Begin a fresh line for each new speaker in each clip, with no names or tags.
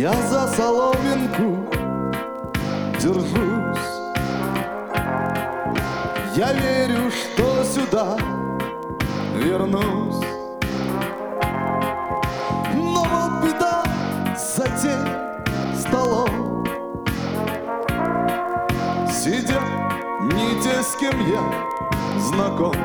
Я за соломинку держусь. Я верю, что сюда вернусь. Но вот беда за тем столом. Сидят не те, с кем я знаком.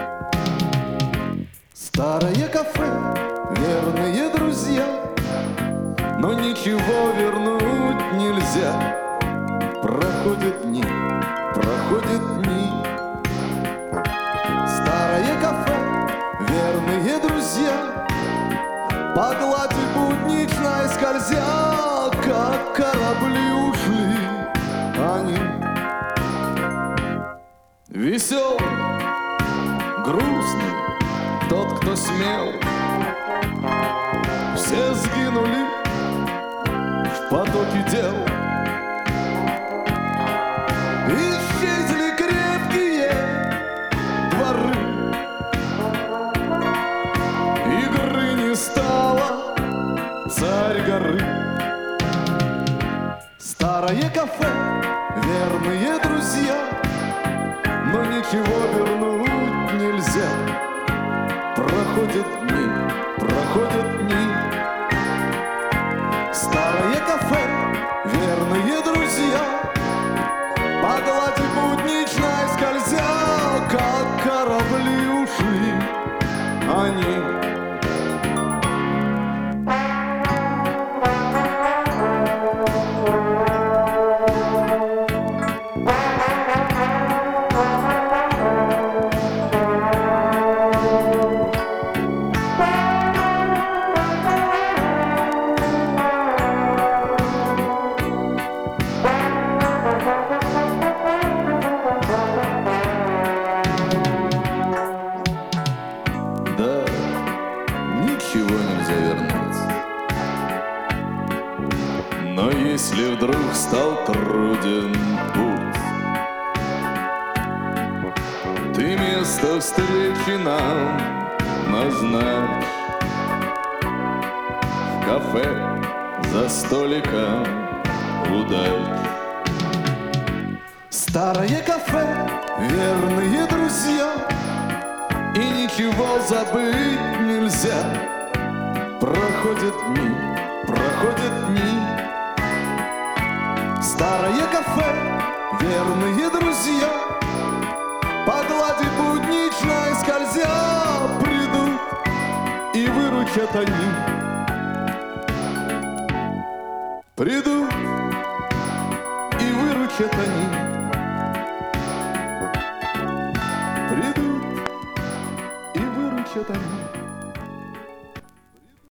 Старое кафе, верные друзья, но ничего вернуть нельзя. Проходят дни, проходят дни. Старое кафе, верные друзья, по глади будничной скользя, как корабли ушли они. Веселый, грустный, тот, кто смел, все сгинули в потоке дел. Исчезли крепкие дворы, игры не стало, царь горы. Старое кафе, верные друзья, но ничего вернуть нельзя. Проходят дни, проходят дни. Старое кафе, верные друзья, по глади будничной скользя, как корабли ушли они. Да, ничего нельзя вернуть. Но если вдруг стал труден путь, ты место встречи нам назначь. В кафе за столиком удач. Старое кафе, верные друзья, и ничего забыть нельзя. Проходят дни, проходят дни. Старое кафе, верные друзья, по глади будничной скользя, придут и выручат они. Придут и выручат они.